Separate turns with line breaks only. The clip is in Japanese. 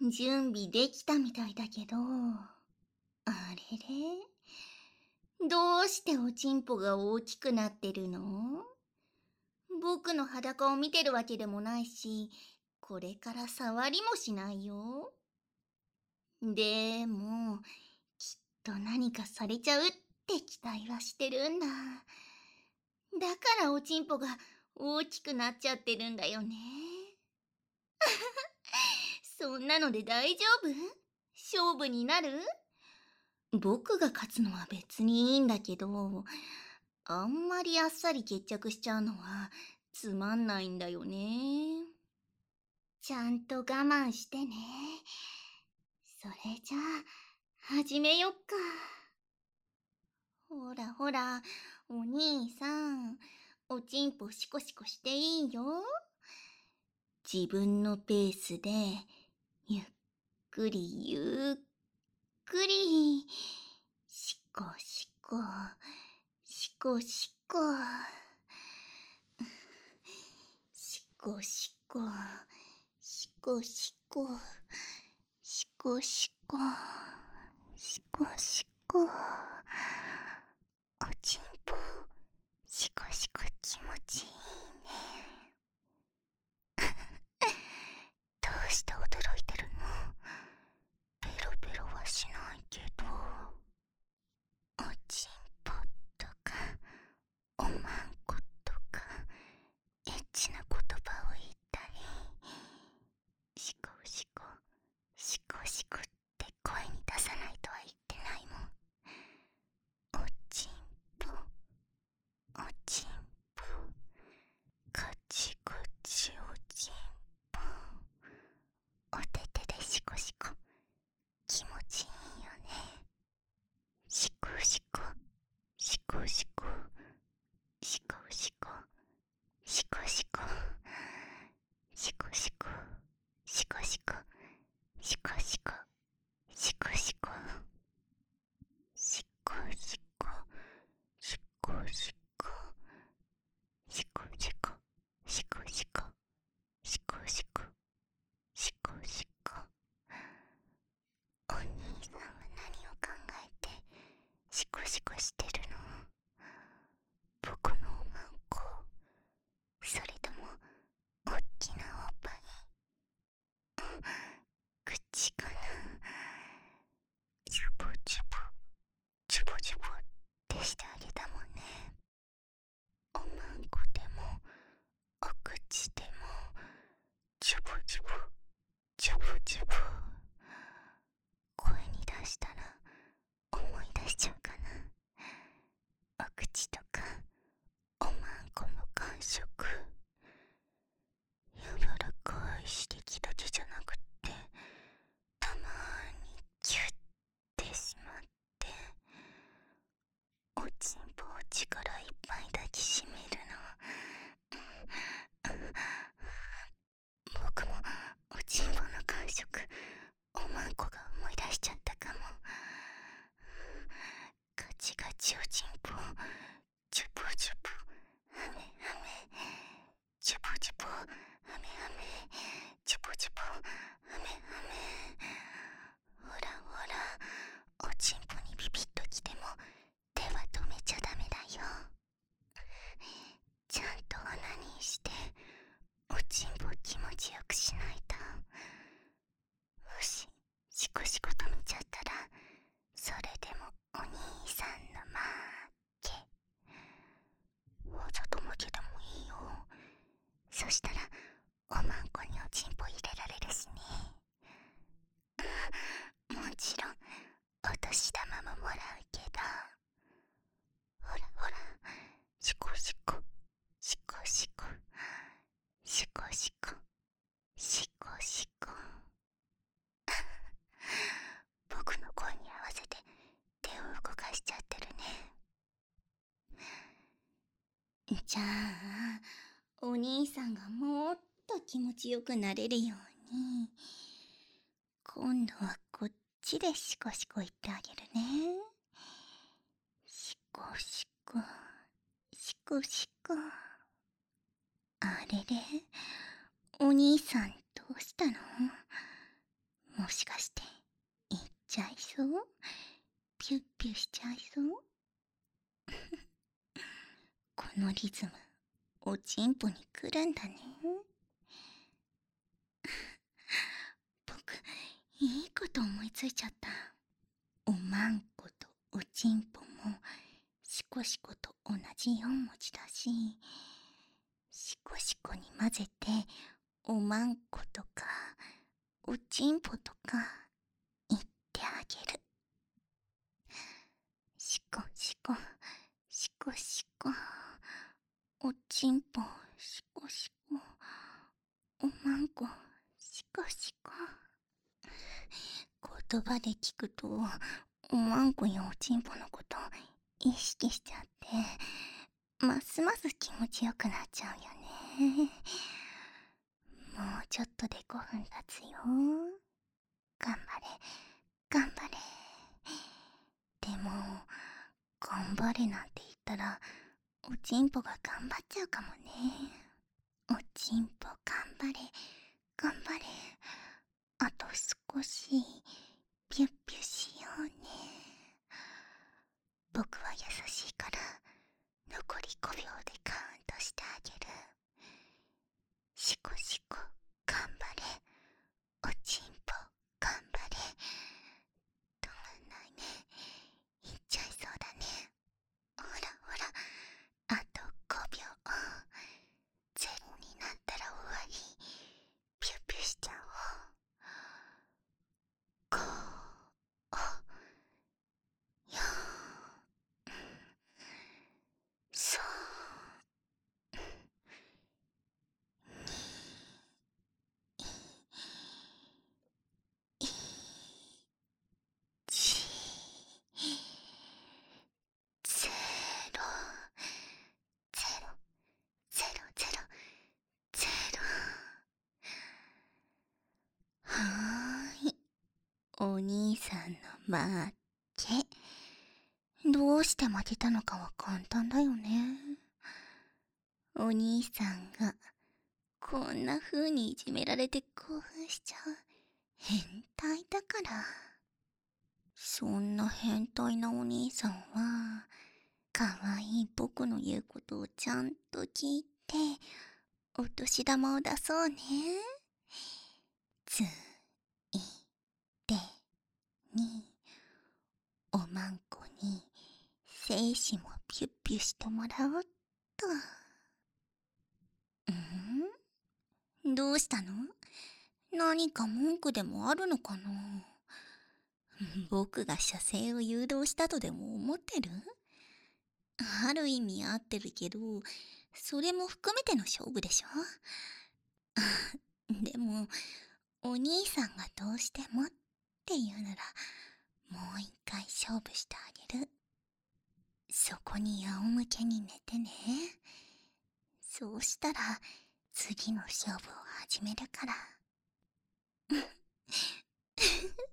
準備できたみたいだけど、あれれ、どうしておちんぽが大きくなってるの？僕の裸を見てるわけでもないし、これから触りもしないよ。でも、きっと何かされちゃうって期待はしてるんだ。だからおちんぽが大きくなっちゃってるんだよね。そんなので大丈夫？勝負になる？僕が勝つのは別にいいんだけど、あんまりあっさり決着しちゃうのはつまんないんだよね。ちゃんと我慢してね。それじゃあ、始めよっか。ほらほら、お兄さん、おちんぽシコシコしていいよ。自分のペースで、ゆっくりゆっくり、シコシコ、シコシコ、シコシコ、シコシコ、シコシコ、シコシコ。おちんぽ、シコシコ気持ちいいね。どうして驚いてるの？ペロペロはしないけど、おちんぽとか、おまんことか、エッチな言葉を言ったり、シコシコ、シコシコって声に出さないとは言ってないもん。おちんぽ、おちんぽ、カチカチおちんぽ、おててでシコシコ、気持ちいいよね。シコシコ、シコシコ、シコシコ、シコシコ、シコシコ、シコシコ、シコシコ、シコシコ、シコシコ、シコシコ、シコシコ、シコシコ、シコシコ、シコシコ。お兄さんは何を考えてシコシコしてるの？僕のおまんこ、それともおっきなおっぱい、口かな？ジュボジュボ、ジュボジュボってしてあげたもんね。おまんこでもお口でもジュボジュボ、ジュボジュボ。声に出したら思い出しちゃうかな。お口とかおまんこの感触、柔らかい刺激だけじゃなくってたまにキュッてしまって、おちんぽを力いっぱい抱きしめるの。僕もおちんぽの感触、おまんこが思い出しちゃったかも。ガチガチおちんぽ、ジュボジュボ、ハメハメ、ジュボジュボ、ハメハメ、ジュボジュボ、ハメハメ。ほらほら、おちんぽにビビッときても手は止めちゃダメだよ。ちゃんとオナニーしておちんぽ気持ちよくしないと。もしシコシコ止めちゃったら、それでもお兄さんの負け。わざと負けでもいいよ。そしたらおまんこにおちんぽ入れられるしね。もちろんお年玉ももらうけど。ほらほら、シコシコ、シコシコ、シコシコ、シコシコ。僕の声に合わせて手を動かしちゃってるね。じゃあ、お兄さんがもっと気持ちよくなれるように、今度はこっちでシコシコ言ってあげるね。シコシコ、シコシコ。あれれ、お兄さんどうしたの？ももしかしていっちゃいそう？ピュッピュしちゃいそう？このリズムおちんぽに来るんだね。僕いいこと思いついちゃった。おまんことおちんぽもしこしこと同じ4文字だし、しこしこに混ぜておまんことかおちんぽとか言ってあげる。しこしこしこしこ、おちんぽしこしこ、おまんこしこしこ。言葉で聞くとおまんこやおちんぽのこと意識しちゃって、ますます気持ちよくなっちゃうよね。もうちょっとで5分経つよ。頑張れ頑張れ。でも頑張れなんて言ったらおちんぽが頑張っちゃうかもね。おちんぽ頑張れ頑張れ。あと少しピュッピュしようね。僕は優しいから残り5秒でカウントしてあげる。しこしこ頑張れ、おちんぽ頑張れ。止まんないね。いっちゃいそうだね。ほらほら、あと5秒。ゼロになったら終わり。ピュッピュしちゃおう。5、4、3、ゼロ、ゼロ、ゼロ、ゼロ、ゼロ。はーい。お兄さんの負け。どうして負けたのかは簡単だよね。お兄さんがこんな風にいじめられて興奮しちゃう変態だから。そんな変態なお兄さんはかわいい僕の言うことをちゃんと聞いてお年玉を出そうね。ついでにおまんこに精子もピュッピュしてもらおっと。どうしたの？何か文句でもあるのかな？僕が射精を誘導したとでも思ってる？ある意味合ってるけど、それも含めての勝負でしょ？でもお兄さんがどうしてもって言うならもう一回勝負してあげる。そこに仰向けに寝てね。そうしたら次の勝負を始めるから。